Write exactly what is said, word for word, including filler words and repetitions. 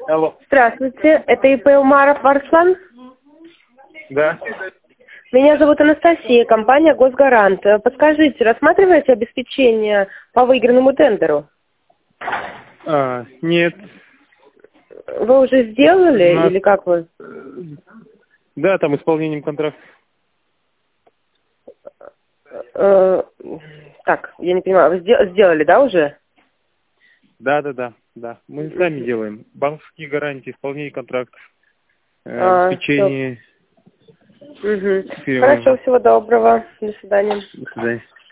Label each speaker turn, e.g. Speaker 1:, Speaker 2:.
Speaker 1: Алло.
Speaker 2: Здравствуйте, это ИП Умаров Арслан.
Speaker 1: Да.
Speaker 2: Меня зовут Анастасия, компания «Госгарант». Подскажите, рассматриваете обеспечение по выигранному тендеру?
Speaker 1: А, нет.
Speaker 2: Вы уже сделали
Speaker 1: нас-
Speaker 2: или как вы?
Speaker 1: Да, там исполнением контракта.
Speaker 2: Э, так, я не понимаю, вы сде- сделали, да, уже?
Speaker 1: Да, да, да, да. Мы сами делаем. Банковские гарантии, исполнение контрактов, э,
Speaker 2: А,
Speaker 1: обеспечение.
Speaker 2: Угу.
Speaker 1: перевоза.
Speaker 2: Хорошо, всего доброго. До свидания.
Speaker 1: До свидания.